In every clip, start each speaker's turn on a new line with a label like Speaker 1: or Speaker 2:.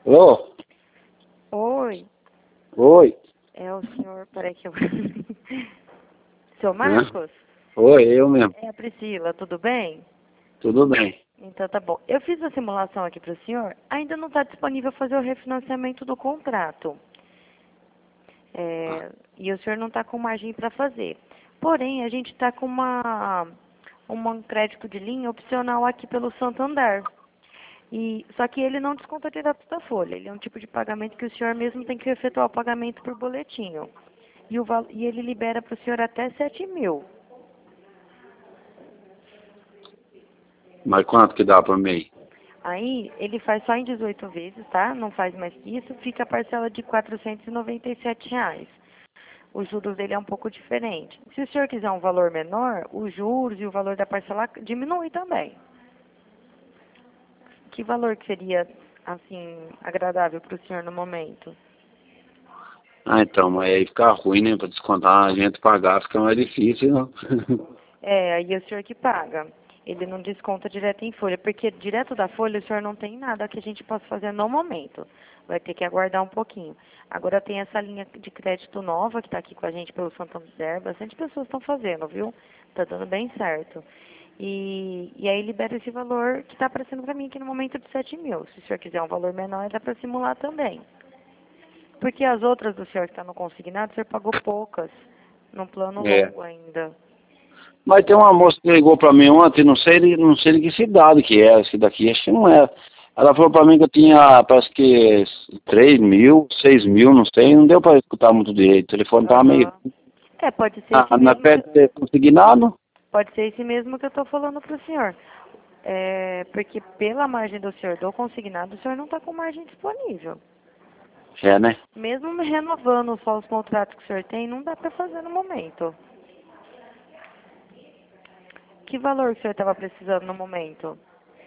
Speaker 1: Alô?
Speaker 2: Oi,
Speaker 1: Oi?
Speaker 2: é o senhor, peraí que eu... Seu
Speaker 1: Hã?
Speaker 2: Marcos?
Speaker 1: Oi, eu mesmo.
Speaker 2: É a Priscila, tudo bem?
Speaker 1: Tudo bem.
Speaker 2: Então tá bom. Eu fiz a simulação aqui para o senhor, ainda não está disponível fazer o refinanciamento do contrato. E o senhor não está com margem para fazer. Porém, a gente está com um crédito de linha opcional aqui pelo Santander. Só que ele não desconta direto da folha. Ele é um tipo de pagamento que o senhor mesmo tem que efetuar o pagamento por boletinho. E ele libera para o senhor até 7.000.
Speaker 1: Mas quanto que dá por mês?
Speaker 2: Aí, ele faz só em 18 vezes, tá? Não faz mais que isso. Fica a parcela de R$ 497. Os juros dele é um pouco diferente. Se o senhor quiser um valor menor, os juros e o valor da parcela diminui também. Que valor que seria, assim, agradável para o senhor no momento?
Speaker 1: Ah, então, mas aí fica ruim, né? Pra descontar, a gente pagar fica mais difícil, não?
Speaker 2: Aí é o senhor que paga. Ele não desconta direto em folha, porque direto da folha o senhor não tem nada que a gente possa fazer no momento. Vai ter que aguardar um pouquinho. Agora tem essa linha de crédito nova que está aqui com a gente pelo Santander. Bastante pessoas estão fazendo, viu? Tá dando bem certo. E aí libera esse valor que está aparecendo para mim aqui no momento de 7.000. Se o senhor quiser um valor menor, dá para simular também. Porque as outras do senhor que está no consignado, o senhor pagou poucas, num plano
Speaker 1: É.
Speaker 2: longo ainda.
Speaker 1: Mas tem uma moça que ligou pra mim ontem, não sei de que cidade que é, esse daqui, acho que não é. Ela falou pra mim que eu tinha, parece que 3.000, 6.000, não sei, não deu pra escutar muito direito, o telefone tava meio...
Speaker 2: Aham. Pode ser esse
Speaker 1: Na
Speaker 2: mesmo que,
Speaker 1: perto de consignado?
Speaker 2: pode ser esse mesmo que eu estou falando para o senhor. Porque pela margem do senhor do consignado, o senhor não está com margem disponível.
Speaker 1: É, né?
Speaker 2: Mesmo renovando só os contratos que o senhor tem, não dá para fazer no momento. Que valor que o senhor estava precisando no momento?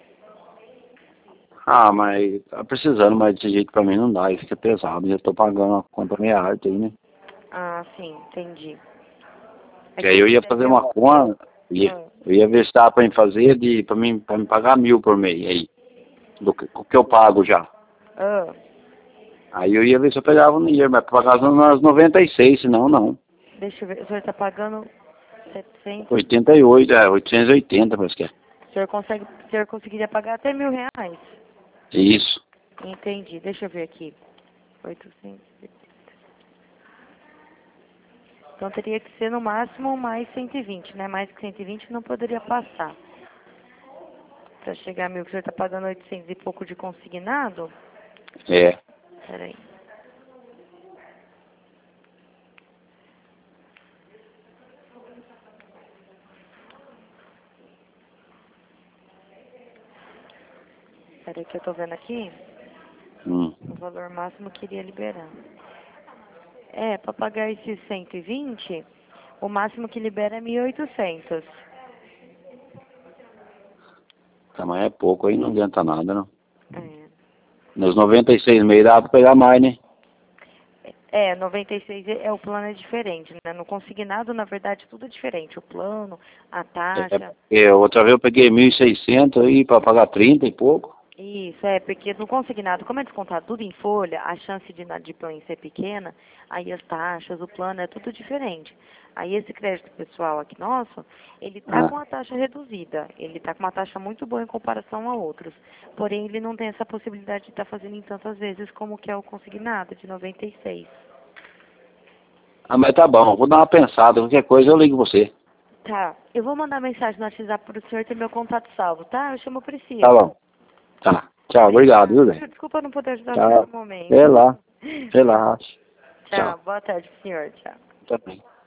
Speaker 1: Ah, mas tá precisando, mas desse jeito pra mim não dá, isso fica pesado, já tô pagando a conta meia arte aí, né?
Speaker 2: Ah, sim, entendi. É
Speaker 1: Que
Speaker 2: que
Speaker 1: aí eu
Speaker 2: esse
Speaker 1: ia fazer
Speaker 2: daqui é
Speaker 1: uma
Speaker 2: um...
Speaker 1: conta,
Speaker 2: Ah,
Speaker 1: eu ia ver se dá pra me fazer pra me pagar 1.000 por mês aí, o que eu pago já.
Speaker 2: ah,
Speaker 1: Aí eu ia ver se eu pegava um dinheiro, mas pagar nas 96, senão não.
Speaker 2: deixa eu ver, o senhor está pagando 700...
Speaker 1: 88, 880 parece que é.
Speaker 2: O senhor conseguiria pagar até R$ 1.000?
Speaker 1: Isso.
Speaker 2: Entendi, deixa eu ver aqui. 800... Então teria que ser no máximo mais 120, né? Mais que 120 não poderia passar. Para chegar a 1.000, que o senhor está pagando 800 e pouco de consignado?
Speaker 1: É.
Speaker 2: Peraí. Peraí que eu tô vendo aqui o valor máximo que iria liberar. Para pagar esses 120, o máximo que libera é 1.800.
Speaker 1: Tá, mas é pouco aí, não adianta nada, não.
Speaker 2: É.
Speaker 1: Nos 96 meses dá pra pegar mais, né?
Speaker 2: 96 o plano é diferente, né? No consignado, na verdade, tudo é diferente. O plano, a
Speaker 1: É
Speaker 2: taxa.
Speaker 1: porque outra vez eu peguei 1.600 aí pra pagar 30 e pouco.
Speaker 2: Isso, porque no consignado, como é descontado tudo em folha, a chance de inadimplência é pequena, aí as taxas, o plano é tudo diferente. Aí esse crédito pessoal aqui nosso, ele está
Speaker 1: Ah.
Speaker 2: com a taxa reduzida, ele está com uma taxa muito boa em comparação a outros. Porém, ele não tem essa possibilidade de estar fazendo em tantas vezes como que é o consignado, de 96.
Speaker 1: Ah, mas tá bom, vou dar uma pensada, qualquer coisa eu ligo você.
Speaker 2: Tá, eu vou mandar mensagem no WhatsApp para o senhor ter meu contato salvo, tá? Eu chamo
Speaker 1: Tá
Speaker 2: Priscila.
Speaker 1: bom. Tá. Tchau, obrigado, viu,
Speaker 2: Obrigada.
Speaker 1: Zé?
Speaker 2: Desculpa não poder ajudar o senhor no
Speaker 1: Tchau.
Speaker 2: momento.
Speaker 1: Sei lá. Relaxa. Tchau.
Speaker 2: Tchau, boa tarde, senhor. Tchau.
Speaker 1: Tá bem.